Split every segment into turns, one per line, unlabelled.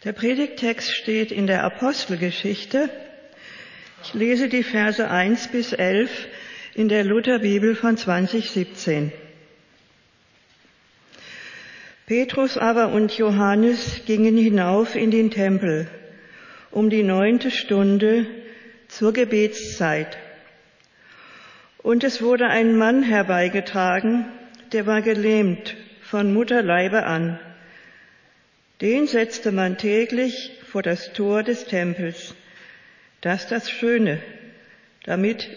Der Predigttext steht in der Apostelgeschichte. Ich lese die Verse 1 bis 11 in der Lutherbibel von 2017. Petrus aber und Johannes gingen hinauf in den Tempel um die 9. Stunde zur Gebetszeit. Und es wurde ein Mann herbeigetragen, der war gelähmt von Mutterleibe an. Den setzte man täglich vor das Tor des Tempels, das Schöne, damit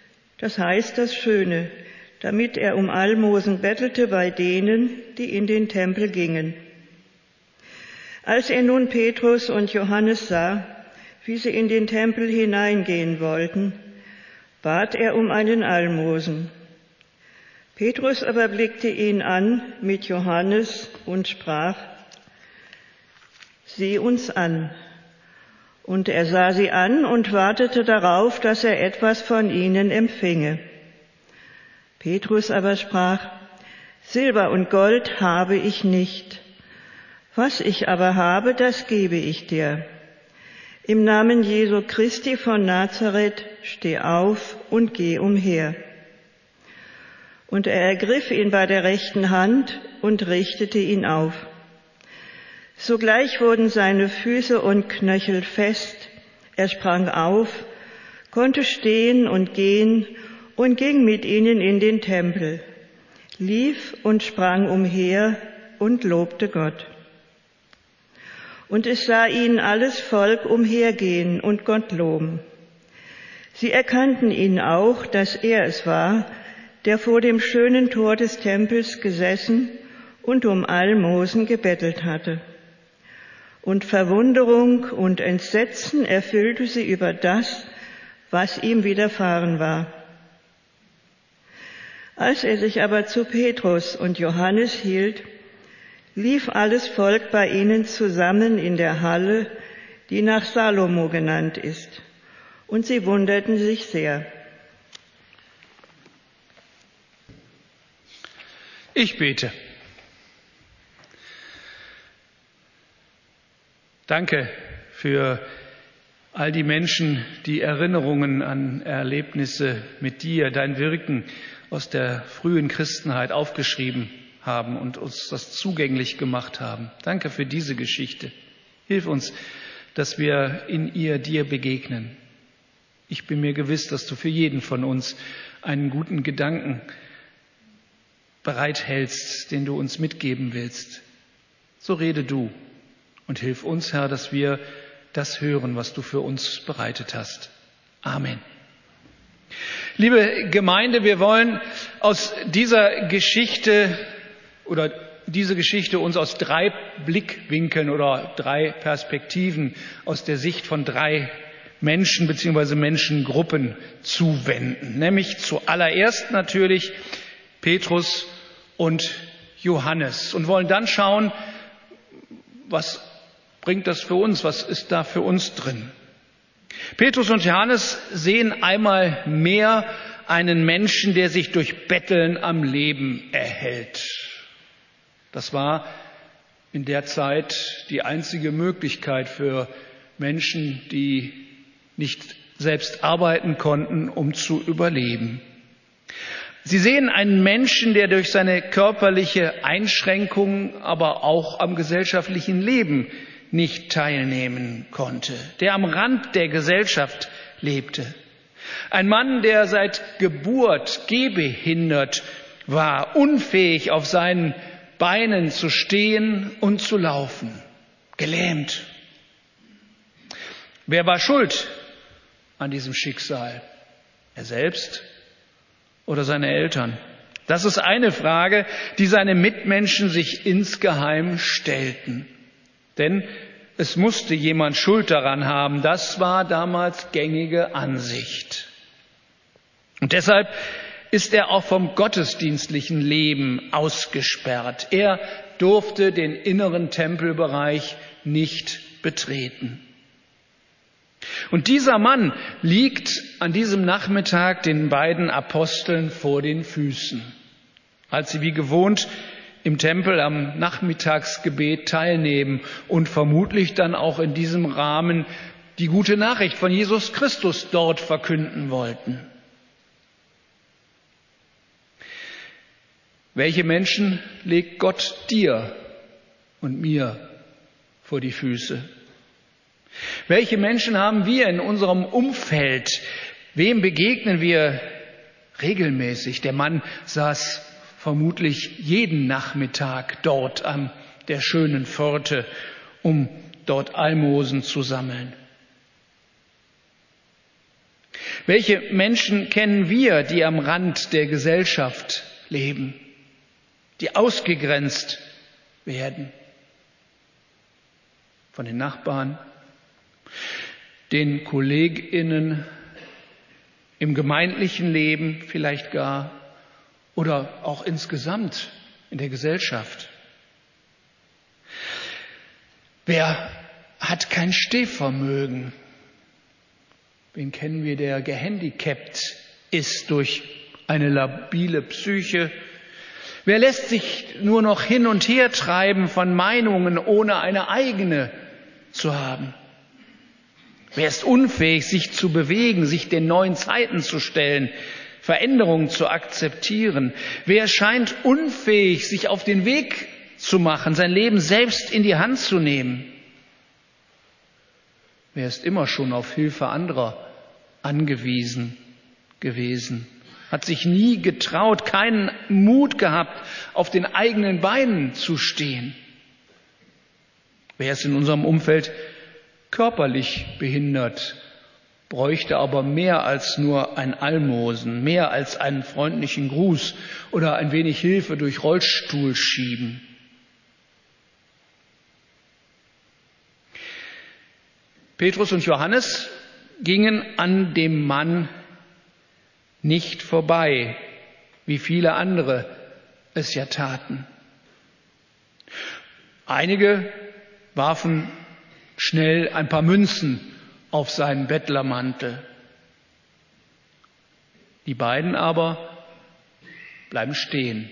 er um Almosen bettelte bei denen, die in den Tempel gingen. Als er nun Petrus und Johannes sah, wie sie in den Tempel hineingehen wollten, bat er um einen Almosen. Petrus aber blickte ihn an mit Johannes und sprach: Sieh uns an. Und er sah sie an und wartete darauf, dass er etwas von ihnen empfinge. Petrus aber sprach: Silber und Gold habe ich nicht. Was ich aber habe, das gebe ich dir. Im Namen Jesu Christi von Nazareth, steh auf und geh umher. Und er ergriff ihn bei der rechten Hand und richtete ihn auf. Sogleich wurden seine Füße und Knöchel fest, er sprang auf, konnte stehen und gehen und ging mit ihnen in den Tempel, lief und sprang umher und lobte Gott. Und es sah ihn alles Volk umhergehen und Gott loben. Sie erkannten ihn auch, dass er es war, der vor dem schönen Tor des Tempels gesessen und um Almosen gebettelt hatte. Und Verwunderung und Entsetzen erfüllte sie über das, was ihm widerfahren war. Als er sich aber zu Petrus und Johannes hielt, lief alles Volk bei ihnen zusammen in der Halle, die nach Salomo genannt ist, und sie wunderten sich sehr.
Ich bete. Danke für all die Menschen, die Erinnerungen an Erlebnisse mit dir, dein Wirken aus der frühen Christenheit aufgeschrieben haben und uns das zugänglich gemacht haben. Danke für diese Geschichte. Hilf uns, dass wir in ihr dir begegnen. Ich bin mir gewiss, dass du für jeden von uns einen guten Gedanken bereithältst, den du uns mitgeben willst. So rede du. Und hilf uns, Herr, dass wir das hören, was du für uns bereitet hast. Amen. Liebe Gemeinde, wir wollen aus dieser Geschichte diese Geschichte uns aus 3 Blickwinkeln oder 3 Perspektiven aus der Sicht von 3 Menschen bzw. Menschengruppen zuwenden. Nämlich zuallererst natürlich Petrus und Johannes. Und wollen dann schauen, was bringt das für uns? Was ist da für uns drin? Petrus und Johannes sehen einmal mehr einen Menschen, der sich durch Betteln am Leben erhält. Das war in der Zeit die einzige Möglichkeit für Menschen, die nicht selbst arbeiten konnten, um zu überleben. Sie sehen einen Menschen, der durch seine körperliche Einschränkung, aber auch am gesellschaftlichen Leben nicht teilnehmen konnte, der am Rand der Gesellschaft lebte. Ein Mann, der seit Geburt gehbehindert war, unfähig auf seinen Beinen zu stehen und zu laufen, gelähmt. Wer war schuld an diesem Schicksal? Er selbst oder seine Eltern? Das ist eine Frage, die seine Mitmenschen sich insgeheim stellten. Denn es musste jemand Schuld daran haben. Das war damals gängige Ansicht. Und deshalb ist er auch vom gottesdienstlichen Leben ausgesperrt. Er durfte den inneren Tempelbereich nicht betreten. Und dieser Mann liegt an diesem Nachmittag den beiden Aposteln vor den Füßen, als sie wie gewohnt im Tempel am Nachmittagsgebet teilnehmen und vermutlich dann auch in diesem Rahmen die gute Nachricht von Jesus Christus dort verkünden wollten. Welche Menschen legt Gott dir und mir vor die Füße? Welche Menschen haben wir in unserem Umfeld? Wem begegnen wir regelmäßig? Der Mann saß vermutlich jeden Nachmittag dort an der schönen Pforte, um dort Almosen zu sammeln. Welche Menschen kennen wir, die am Rand der Gesellschaft leben, die ausgegrenzt werden von den Nachbarn, den KollegInnen, im gemeindlichen Leben vielleicht gar oder auch insgesamt in der Gesellschaft? Wer hat kein Stehvermögen? Wen kennen wir, der gehandicapt ist durch eine labile Psyche? Wer lässt sich nur noch hin und her treiben von Meinungen, ohne eine eigene zu haben? Wer ist unfähig, sich zu bewegen, sich den neuen Zeiten zu stellen, Veränderungen zu akzeptieren? Wer scheint unfähig, sich auf den Weg zu machen, sein Leben selbst in die Hand zu nehmen? Wer ist immer schon auf Hilfe anderer angewiesen gewesen, hat sich nie getraut, keinen Mut gehabt, auf den eigenen Beinen zu stehen? Wer ist in unserem Umfeld körperlich behindert, bräuchte aber mehr als nur ein Almosen, mehr als einen freundlichen Gruß oder ein wenig Hilfe durch Rollstuhl schieben? Petrus und Johannes gingen an dem Mann nicht vorbei, wie viele andere es ja taten. Einige warfen schnell ein paar Münzen auf seinen Bettlermantel. Die beiden aber bleiben stehen.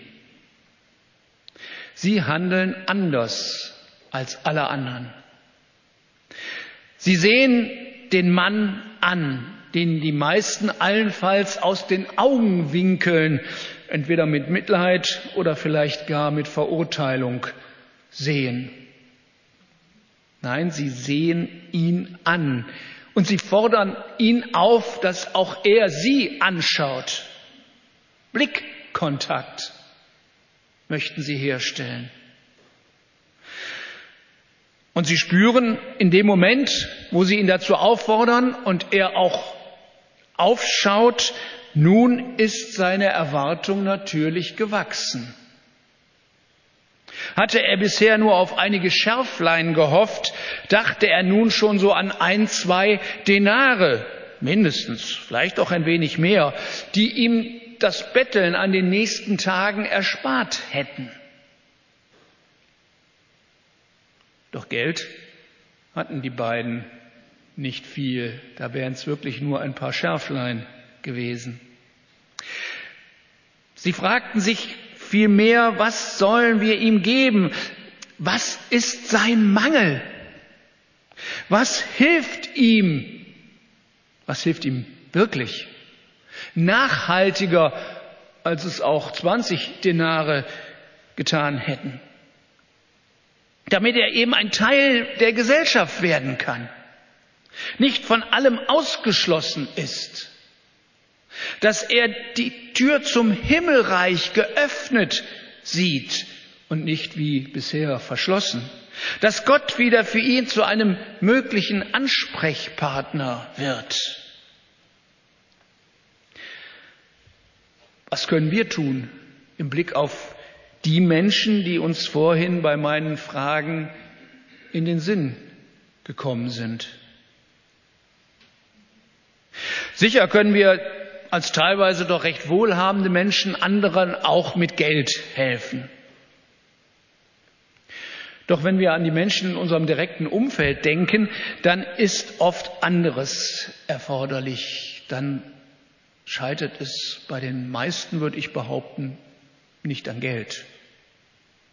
Sie handeln anders als alle anderen. Sie sehen den Mann an, den die meisten allenfalls aus den Augen winkeln, entweder mit Mitleid oder vielleicht gar mit Verurteilung sehen. Nein, sie sehen ihn an und sie fordern ihn auf, dass auch er sie anschaut. Blickkontakt möchten sie herstellen. Und sie spüren in dem Moment, wo sie ihn dazu auffordern und er auch aufschaut, nun ist seine Erwartung natürlich gewachsen. Hatte er bisher nur auf einige Schärflein gehofft, dachte er nun schon so an 1, 2 Denare, mindestens, vielleicht auch ein wenig mehr, die ihm das Betteln an den nächsten Tagen erspart hätten. Doch Geld hatten die beiden nicht viel, da wären es wirklich nur ein paar Schärflein gewesen. Sie fragten sich vielmehr, was sollen wir ihm geben? Was ist sein Mangel? Was hilft ihm? Was hilft ihm wirklich? Nachhaltiger, als es auch 20 Denare getan hätten. Damit er eben ein Teil der Gesellschaft werden kann, nicht von allem ausgeschlossen ist, dass er die Tür zum Himmelreich geöffnet sieht und nicht wie bisher verschlossen, dass Gott wieder für ihn zu einem möglichen Ansprechpartner wird. Was können wir tun im Blick auf die Menschen, die uns vorhin bei meinen Fragen in den Sinn gekommen sind? Sicher können wir als teilweise doch recht wohlhabende Menschen anderen auch mit Geld helfen. Doch wenn wir an die Menschen in unserem direkten Umfeld denken, dann ist oft anderes erforderlich. Dann scheitert es bei den meisten, würde ich behaupten, nicht an Geld.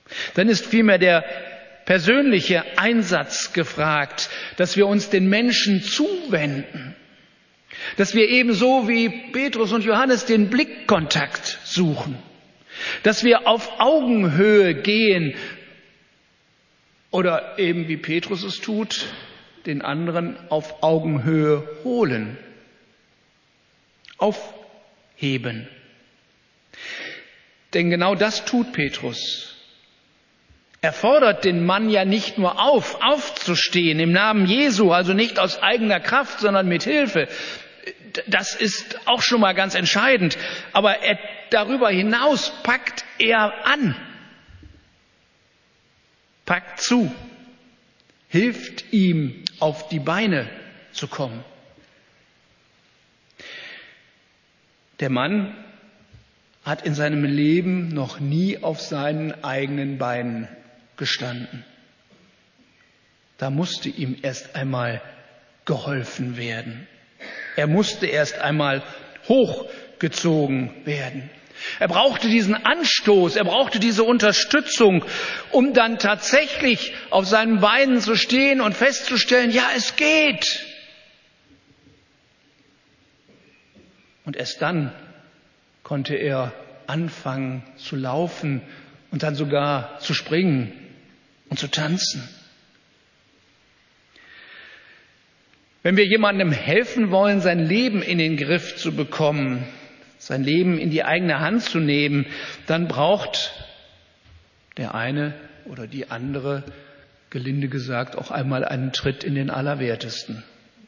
Dann ist vielmehr der persönliche Einsatz gefragt, dass wir uns den Menschen zuwenden, dass wir ebenso wie Petrus und Johannes den Blickkontakt suchen, dass wir auf Augenhöhe gehen oder eben wie Petrus es tut, den anderen auf Augenhöhe holen, aufheben. Denn genau das tut Petrus. Er fordert den Mann ja nicht nur aufzustehen im Namen Jesu, also nicht aus eigener Kraft, sondern mit Hilfe. Das ist auch schon mal ganz entscheidend. Aber darüber hinaus packt er an, packt zu, hilft ihm, auf die Beine zu kommen. Der Mann hat in seinem Leben noch nie auf seinen eigenen Beinen gestanden. Da musste ihm erst einmal geholfen werden. Er musste erst einmal hochgezogen werden. Er brauchte diesen Anstoß, er brauchte diese Unterstützung, um dann tatsächlich auf seinen Beinen zu stehen und festzustellen, ja, es geht. Und erst dann konnte er anfangen zu laufen und dann sogar zu springen und zu tanzen. Wenn wir jemandem helfen wollen, sein Leben in den Griff zu bekommen, sein Leben in die eigene Hand zu nehmen, dann braucht der eine oder die andere, gelinde gesagt, auch einmal einen Tritt in den Allerwertesten.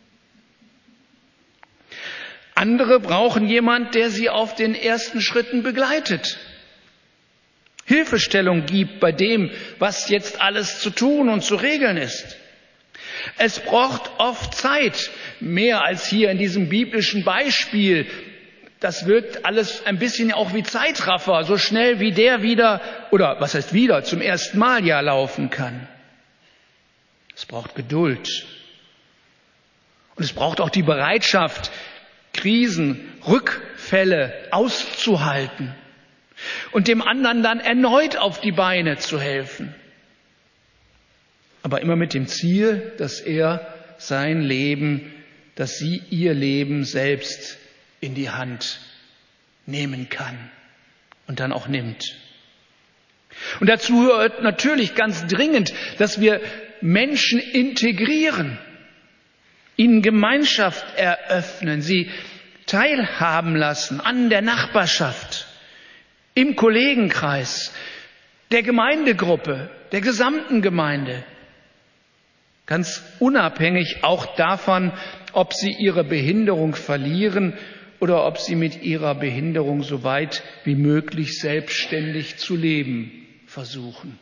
Andere brauchen jemand, der sie auf den ersten Schritten begleitet, Hilfestellung gibt bei dem, was jetzt alles zu tun und zu regeln ist. Es braucht oft Zeit, mehr als hier in diesem biblischen Beispiel. Das wirkt alles ein bisschen auch wie Zeitraffer, so schnell wie der wieder, oder was heißt wieder, zum ersten Mal ja laufen kann. Es braucht Geduld. Und es braucht auch die Bereitschaft, Krisen, Rückfälle auszuhalten und dem anderen dann erneut auf die Beine zu helfen. Aber immer mit dem Ziel, dass er sein Leben, dass sie ihr Leben selbst in die Hand nehmen kann und dann auch nimmt. Und dazu gehört natürlich ganz dringend, dass wir Menschen integrieren, ihnen Gemeinschaft eröffnen, sie teilhaben lassen an der Nachbarschaft, im Kollegenkreis, der Gemeindegruppe, der gesamten Gemeinde. Ganz unabhängig auch davon, ob sie ihre Behinderung verlieren oder ob sie mit ihrer Behinderung so weit wie möglich selbstständig zu leben versuchen.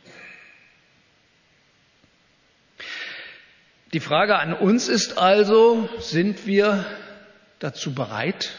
Die Frage an uns ist also, sind wir dazu bereit?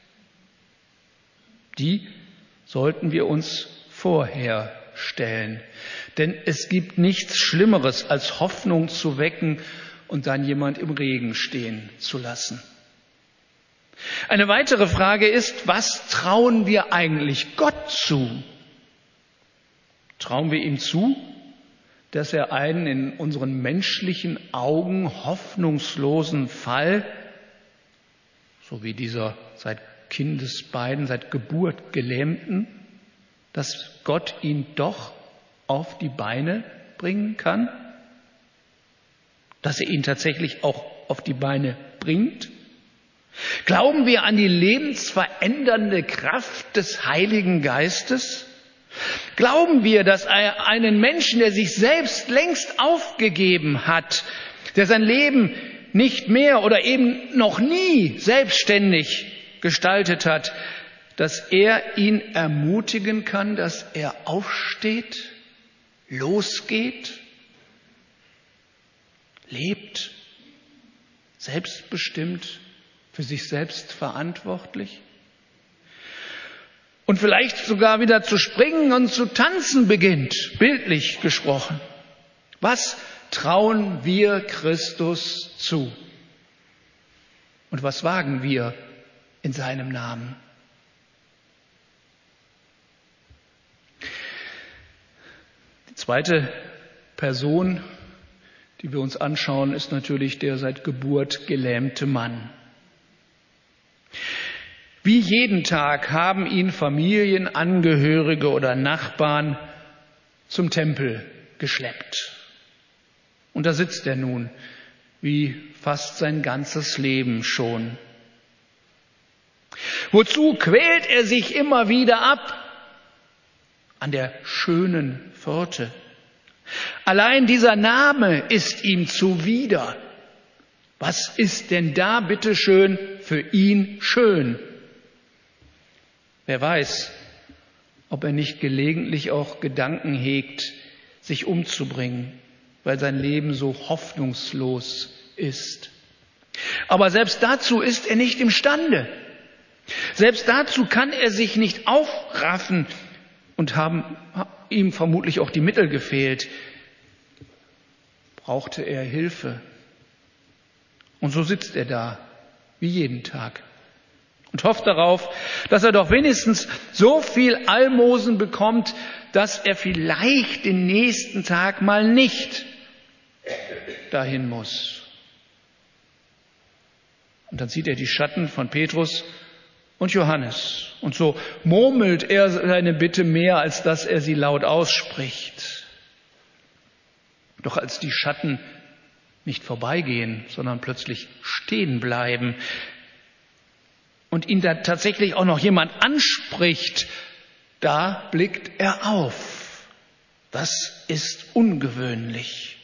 Die sollten wir uns vorher stellen. Denn es gibt nichts Schlimmeres, als Hoffnung zu wecken und dann jemand im Regen stehen zu lassen. Eine weitere Frage ist, was trauen wir eigentlich Gott zu? Trauen wir ihm zu, dass er einen in unseren menschlichen Augen hoffnungslosen Fall, so wie dieser seit Kindesbeinen, seit Geburt Gelähmten, dass Gott ihn doch auf die Beine bringen kann? Dass er ihn tatsächlich auch auf die Beine bringt? Glauben wir an die lebensverändernde Kraft des Heiligen Geistes? Glauben wir, dass er einen Menschen, der sich selbst längst aufgegeben hat, der sein Leben nicht mehr oder eben noch nie selbstständig gestaltet hat, dass er ihn ermutigen kann, dass er aufsteht, losgeht, lebt, selbstbestimmt, für sich selbst verantwortlich und vielleicht sogar wieder zu springen und zu tanzen beginnt, bildlich gesprochen. Was trauen wir Christus zu? Und was wagen wir in seinem Namen? Die zweite Person, die wir uns anschauen, ist natürlich der seit Geburt gelähmte Mann. Wie jeden Tag haben ihn Familienangehörige oder Nachbarn zum Tempel geschleppt. Und da sitzt er nun, wie fast sein ganzes Leben schon. Wozu quält er sich immer wieder ab? An der schönen Pforte. Allein dieser Name ist ihm zuwider. Was ist denn da bitteschön für ihn schön? Wer weiß, ob er nicht gelegentlich auch Gedanken hegt, sich umzubringen, weil sein Leben so hoffnungslos ist. Aber selbst dazu ist er nicht imstande. Selbst dazu kann er sich nicht aufraffen und haben ihm vermutlich auch die Mittel gefehlt. Brauchte er Hilfe. Und so sitzt er da, wie jeden Tag, und hofft darauf, dass er doch wenigstens so viel Almosen bekommt, dass er vielleicht den nächsten Tag mal nicht dahin muss. Und dann sieht er die Schatten von Petrus und Johannes. Und so murmelt er seine Bitte mehr, als dass er sie laut ausspricht. Doch als die Schatten nicht vorbeigehen, sondern plötzlich stehen bleiben und ihn da tatsächlich auch noch jemand anspricht, da blickt er auf. Das ist ungewöhnlich.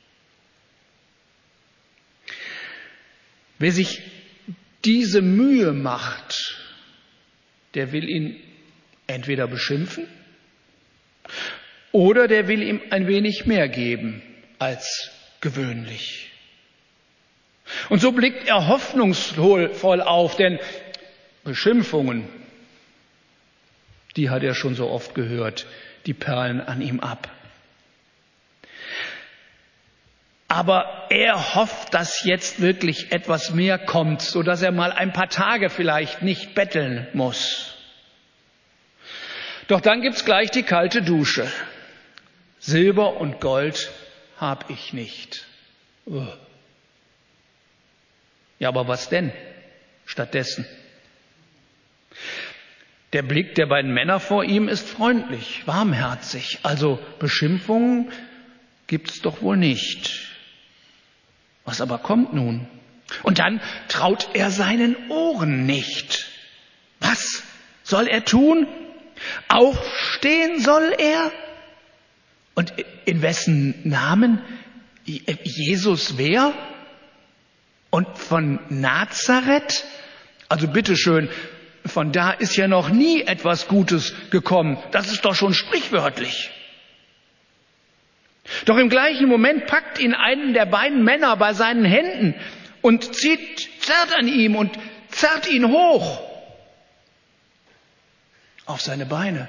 Wer sich diese Mühe macht, der will ihn entweder beschimpfen oder der will ihm ein wenig mehr geben als gewöhnlich. Und so blickt er hoffnungsvoll auf, denn Beschimpfungen, die hat er schon so oft gehört, die perlen an ihm ab. Aber er hofft, dass jetzt wirklich etwas mehr kommt, sodass er mal ein paar Tage vielleicht nicht betteln muss. Doch dann gibt's gleich die kalte Dusche. Silber und Gold hab ich nicht. Ja, aber was denn stattdessen? Der Blick der beiden Männer vor ihm ist freundlich, warmherzig. Also Beschimpfungen gibt's doch wohl nicht. Was aber kommt nun? Und dann traut er seinen Ohren nicht. Was soll er tun? Aufstehen soll er? Und in wessen Namen? Jesus wer? Und von Nazareth? Also bitteschön, von da ist ja noch nie etwas Gutes gekommen. Das ist doch schon sprichwörtlich. Doch im gleichen Moment packt ihn einen der beiden Männer bei seinen Händen und zerrt an ihm und zerrt ihn hoch auf seine Beine.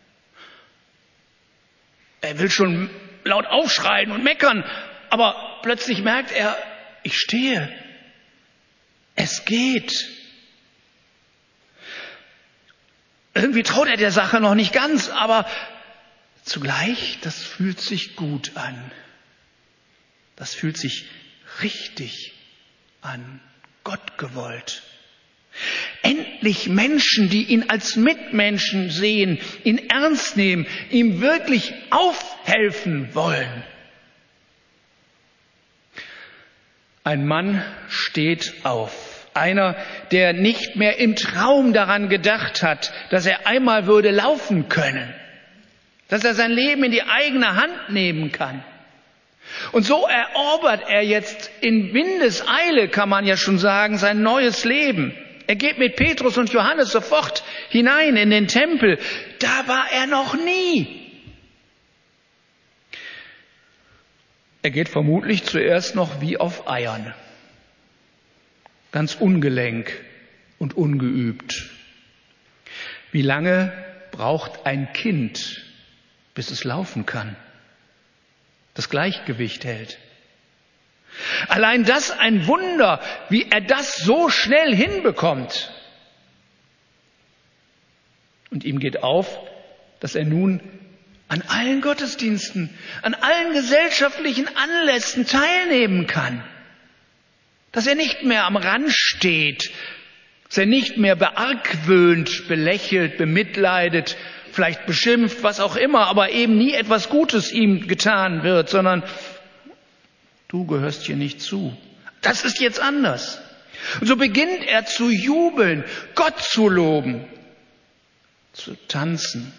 Er will schon laut aufschreien und meckern, aber plötzlich merkt er, ich stehe. Es geht. Irgendwie traut er der Sache noch nicht ganz, aber zugleich, das fühlt sich gut an. Das fühlt sich richtig an, Gott gewollt. Endlich Menschen, die ihn als Mitmenschen sehen, ihn ernst nehmen, ihm wirklich aufhelfen wollen. Ein Mann steht auf. Einer, der nicht mehr im Traum daran gedacht hat, dass er einmal würde laufen können. Dass er sein Leben in die eigene Hand nehmen kann. Und so erobert er jetzt in Windeseile, kann man ja schon sagen, sein neues Leben. Er geht mit Petrus und Johannes sofort hinein in den Tempel. Da war er noch nie. Er geht vermutlich zuerst noch wie auf Eiern. Ganz ungelenk und ungeübt. Wie lange braucht ein Kind, bis es laufen kann, das Gleichgewicht hält? Allein das ein Wunder, wie er das so schnell hinbekommt. Und ihm geht auf, dass er nun an allen Gottesdiensten, an allen gesellschaftlichen Anlässen teilnehmen kann. Dass er nicht mehr am Rand steht, dass er nicht mehr beargwöhnt, belächelt, bemitleidet, vielleicht beschimpft, was auch immer, aber eben nie etwas Gutes ihm getan wird, sondern du gehörst hier nicht zu. Das ist jetzt anders. Und so beginnt er zu jubeln, Gott zu loben, zu tanzen.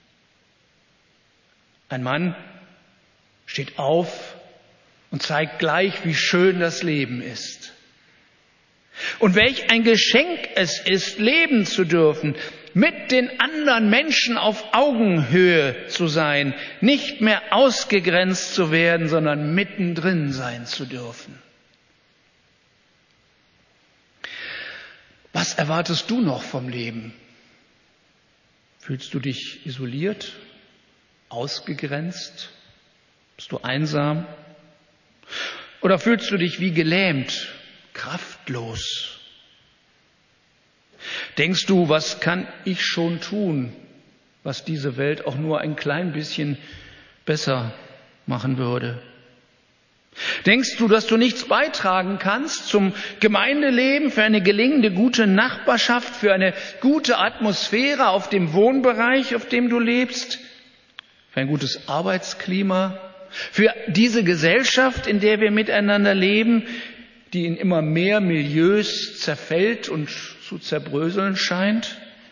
Ein Mann steht auf und zeigt gleich, wie schön das Leben ist. Und welch ein Geschenk es ist, leben zu dürfen, mit den anderen Menschen auf Augenhöhe zu sein, nicht mehr ausgegrenzt zu werden, sondern mittendrin sein zu dürfen. Was erwartest du noch vom Leben? Fühlst du dich isoliert, ausgegrenzt? Bist du einsam? Oder fühlst du dich wie gelähmt, kraftlos? Denkst du, was kann ich schon tun, was diese Welt auch nur ein klein bisschen besser machen würde? Denkst du, dass du nichts beitragen kannst zum Gemeindeleben, für eine gelingende gute Nachbarschaft, für eine gute Atmosphäre auf dem Wohnbereich, auf dem du lebst, für ein gutes Arbeitsklima, für diese Gesellschaft, in der wir miteinander leben, die in immer mehr Milieus zerfällt und zu zerbröseln scheint?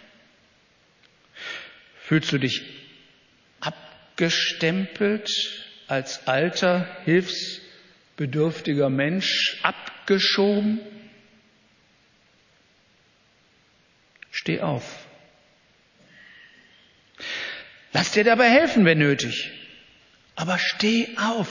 Fühlst du dich abgestempelt als alter, hilfsbedürftiger Mensch, abgeschoben? Steh auf. Lass dir dabei helfen, wenn nötig. Aber steh auf.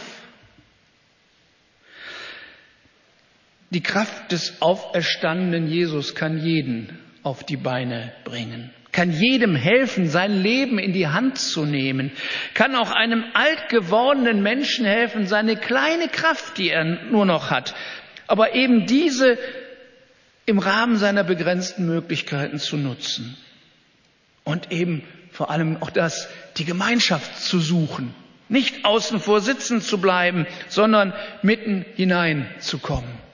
Die Kraft des auferstandenen Jesus kann jeden auf die Beine bringen, kann jedem helfen, sein Leben in die Hand zu nehmen, kann auch einem alt gewordenen Menschen helfen, seine kleine Kraft, die er nur noch hat, aber eben diese im Rahmen seiner begrenzten Möglichkeiten zu nutzen und eben vor allem auch das, die Gemeinschaft zu suchen, nicht außen vor sitzen zu bleiben, sondern mitten hineinzukommen.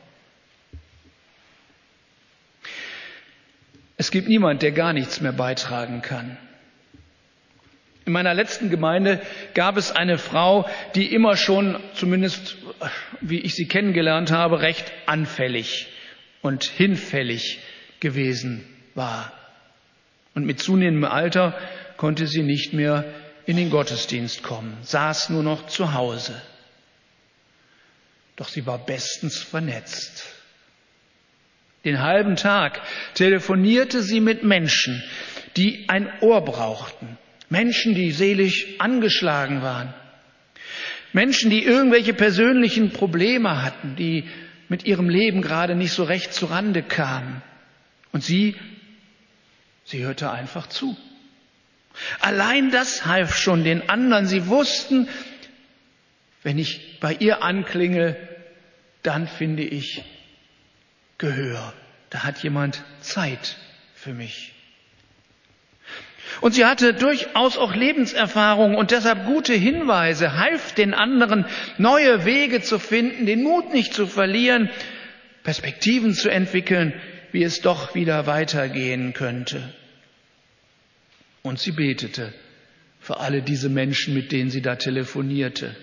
Es gibt niemand, der gar nichts mehr beitragen kann. In meiner letzten Gemeinde gab es eine Frau, die immer schon, zumindest wie ich sie kennengelernt habe, recht anfällig und hinfällig gewesen war. Und mit zunehmendem Alter konnte sie nicht mehr in den Gottesdienst kommen, saß nur noch zu Hause. Doch sie war bestens vernetzt. Den halben Tag telefonierte sie mit Menschen, die ein Ohr brauchten. Menschen, die seelisch angeschlagen waren. Menschen, die irgendwelche persönlichen Probleme hatten, die mit ihrem Leben gerade nicht so recht zurande kamen. Und sie hörte einfach zu. Allein das half schon den anderen. Sie wussten, wenn ich bei ihr anklinge, dann finde ich Gehör. Da hat jemand Zeit für mich. Und sie hatte durchaus auch Lebenserfahrung und deshalb gute Hinweise, half den anderen, neue Wege zu finden, den Mut nicht zu verlieren, Perspektiven zu entwickeln, wie es doch wieder weitergehen könnte. Und sie betete für alle diese Menschen, mit denen sie da telefonierte.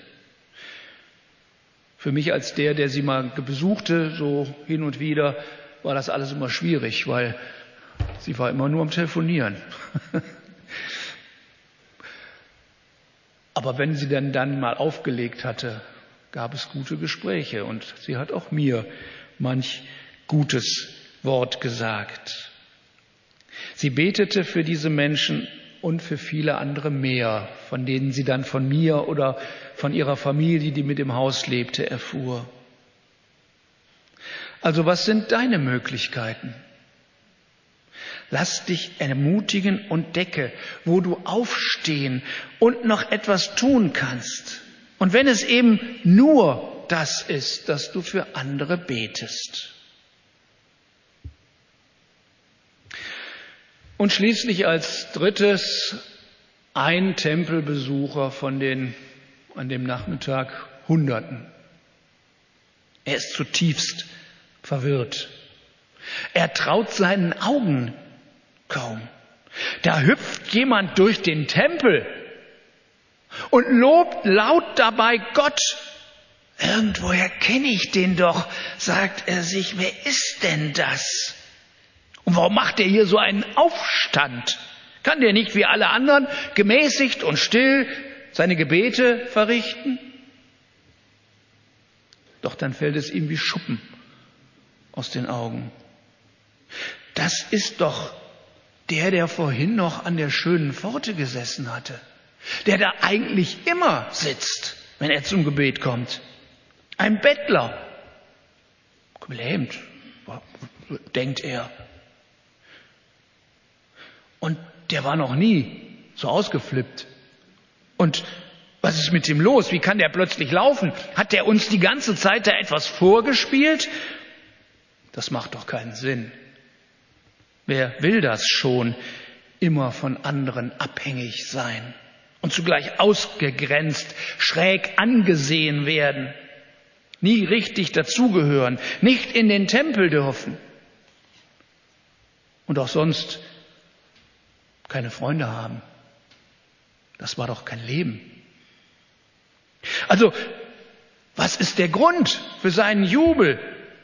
Für mich als der sie mal besuchte, so hin und wieder, war das alles immer schwierig, weil sie war immer nur am Telefonieren. Aber wenn sie dann mal aufgelegt hatte, gab es gute Gespräche und sie hat auch mir manch gutes Wort gesagt. Sie betete für diese Menschen und für viele andere mehr, von denen sie dann von mir oder von ihrer Familie, die mit im Haus lebte, erfuhr. Also was sind deine Möglichkeiten? Lass dich ermutigen und decke, wo du aufstehen und noch etwas tun kannst. Und wenn es eben nur das ist, dass du für andere betest. Und schließlich als drittes ein Tempelbesucher von den an dem Nachmittag Hunderten. Er ist zutiefst verwirrt. Er traut seinen Augen kaum. Da hüpft jemand durch den Tempel und lobt laut dabei Gott. Irgendwoher kenne ich den doch, sagt er sich. Wer ist denn das? Und warum macht er hier so einen Aufstand? Kann der nicht wie alle anderen gemäßigt und still seine Gebete verrichten? Doch dann fällt es ihm wie Schuppen aus den Augen. Das ist doch der vorhin noch an der schönen Pforte gesessen hatte. Der da eigentlich immer sitzt, wenn er zum Gebet kommt. Ein Bettler. Gelähmt, denkt er. Und der war noch nie so ausgeflippt. Und was ist mit ihm los? Wie kann der plötzlich laufen? Hat der uns die ganze Zeit da etwas vorgespielt? Das macht doch keinen Sinn. Wer will das schon, immer von anderen abhängig sein und zugleich ausgegrenzt, schräg angesehen werden, nie richtig dazugehören, nicht in den Tempel dürfen und auch sonst keine Freunde haben? Das war doch kein Leben. Also, was ist der Grund für seinen Jubel?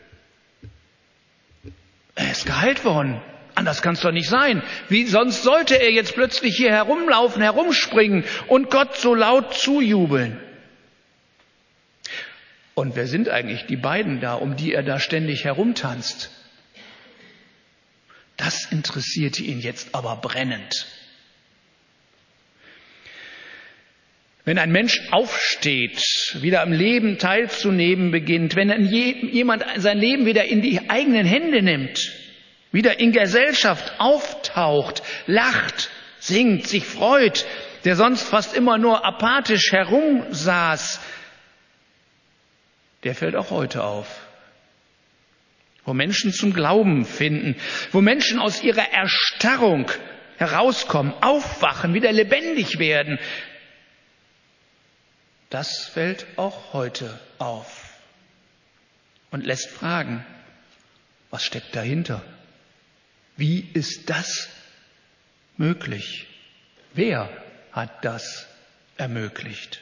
Er ist geheilt worden. Anders kann es doch nicht sein. Wie sonst sollte er jetzt plötzlich hier herumlaufen, herumspringen und Gott so laut zujubeln? Und wer sind eigentlich die beiden da, um die er da ständig herumtanzt? Das interessierte ihn jetzt aber brennend. Wenn ein Mensch aufsteht, wieder am Leben teilzunehmen beginnt, wenn jemand sein Leben wieder in die eigenen Hände nimmt, wieder in Gesellschaft auftaucht, lacht, singt, sich freut, der sonst fast immer nur apathisch herumsaß, der fällt auch heute auf. Wo Menschen zum Glauben finden, wo Menschen aus ihrer Erstarrung herauskommen, aufwachen, wieder lebendig werden, das fällt auch heute auf und lässt fragen, was steckt dahinter? Wie ist das möglich? Wer hat das ermöglicht?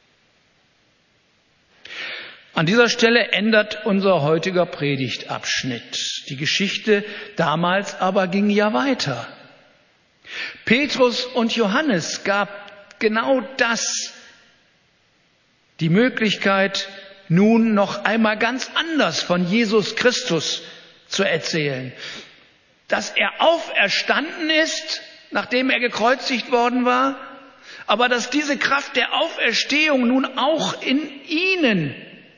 An dieser Stelle ändert unser heutiger Predigtabschnitt. Die Geschichte damals aber ging ja weiter. Petrus und Johannes gab genau das, die Möglichkeit, nun noch einmal ganz anders von Jesus Christus zu erzählen. Dass er auferstanden ist, nachdem er gekreuzigt worden war, aber dass diese Kraft der Auferstehung nun auch in ihnen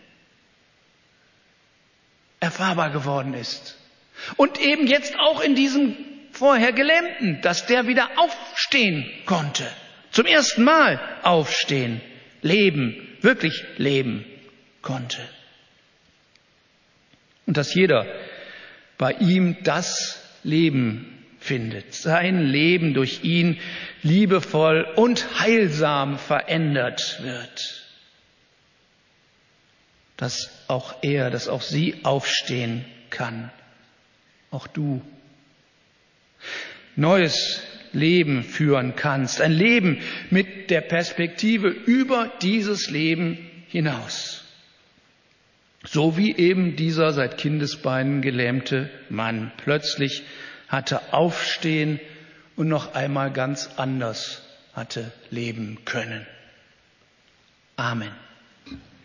erfahrbar geworden ist. Und eben jetzt auch in diesem vorher Gelähmten, dass der wieder aufstehen konnte. Zum ersten Mal aufstehen, leben, wirklich leben konnte. Und dass jeder bei ihm das Leben findet, sein Leben durch ihn liebevoll und heilsam verändert wird. Dass auch er, dass auch sie aufstehen kann. Auch du. Neues Leben führen kannst. Ein Leben mit der Perspektive über dieses Leben hinaus. So wie eben dieser seit Kindesbeinen gelähmte Mann plötzlich hatte aufstehen und noch einmal ganz anders hatte leben können. Amen.